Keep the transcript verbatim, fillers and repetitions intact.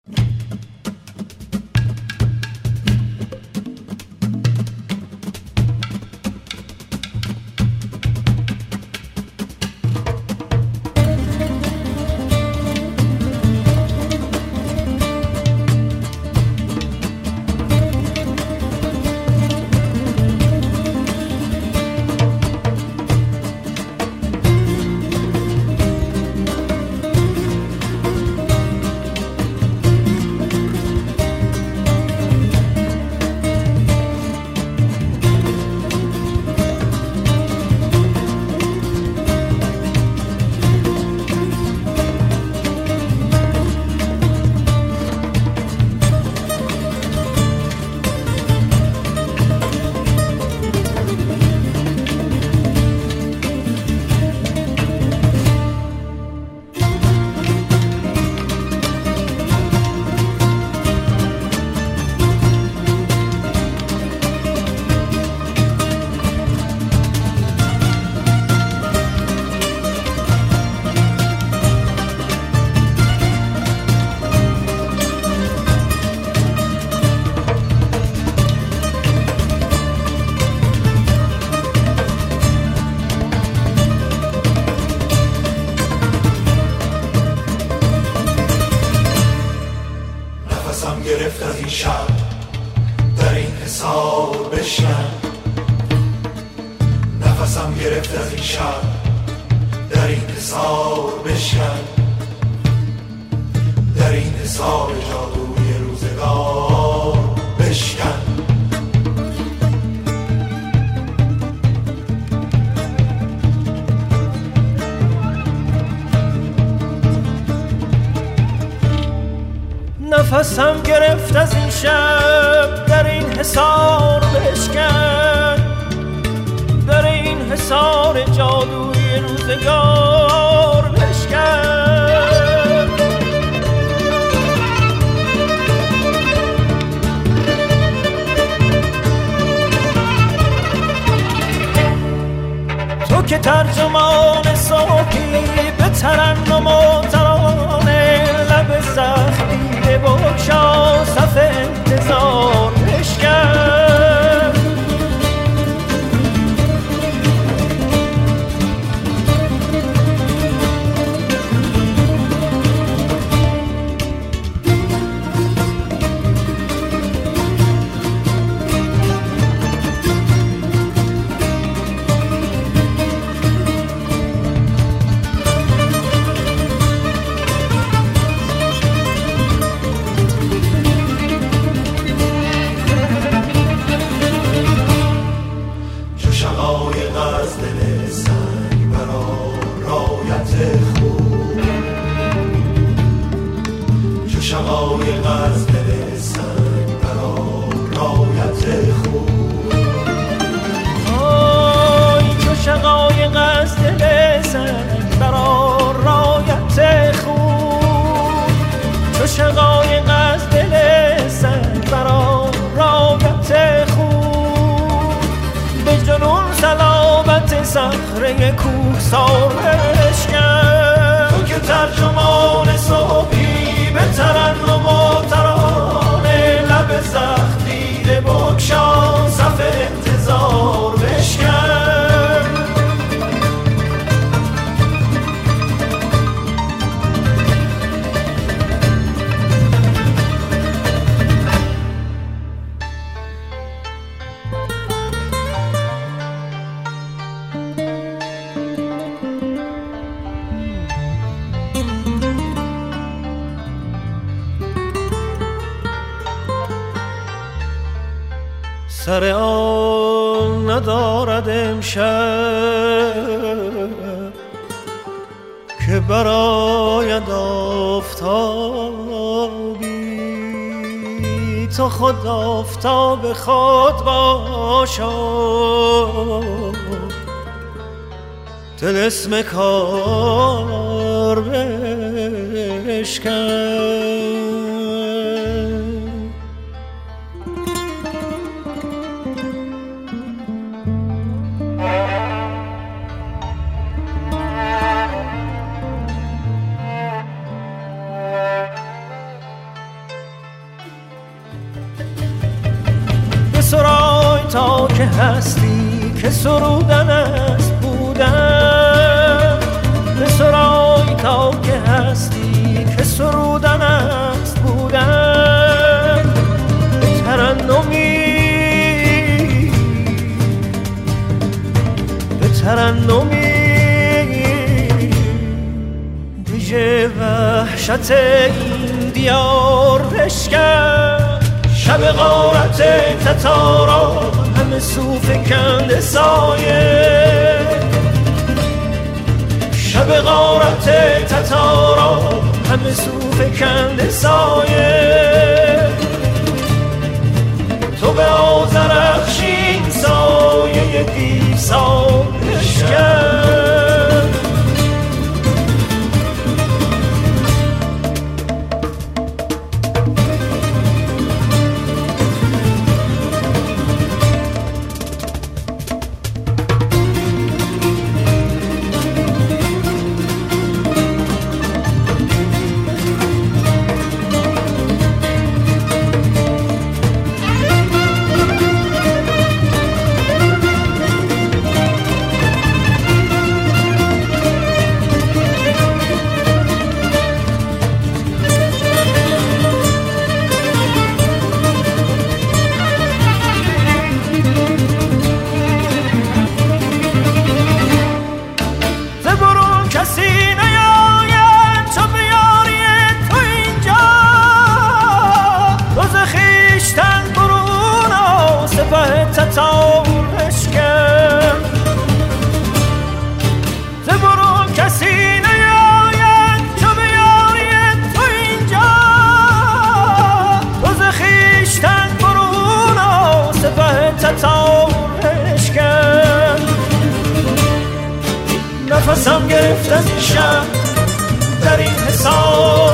نفسم گرفت از این شب در این حصار بشکن، در این حصار جادوی روزگار بشکن. تو که ترجمان صافی به ترنم و ترانه، لب زخمی بگشا صف انتظار بشکن. شقایق از دل سنگ برا رایت خون، به جنون سلامت صخره کوه سار بشکن. تو که ترجمان صبحی به ترنم و ترانه، لب زخم دیده بگشا صف انتظار بشکن. سر آن ندارد امشب که براید آفتابی، تو خود آفتاب خود باشا، طلسم کار بشکن. بسرای تا که هستی که سرودن است بودن، بسرای تا که هستی که سرودن است بودن. به ترنمی به ترنمی دیژه وحشت این دیار بشکن. شب غارت تتارا همه سو فکند سایه، شب غارت تتارا همه سو فکند سایه. تو به آذرخشین سایه دیسان بشکن. نفسم گرفت از این شب در این حساب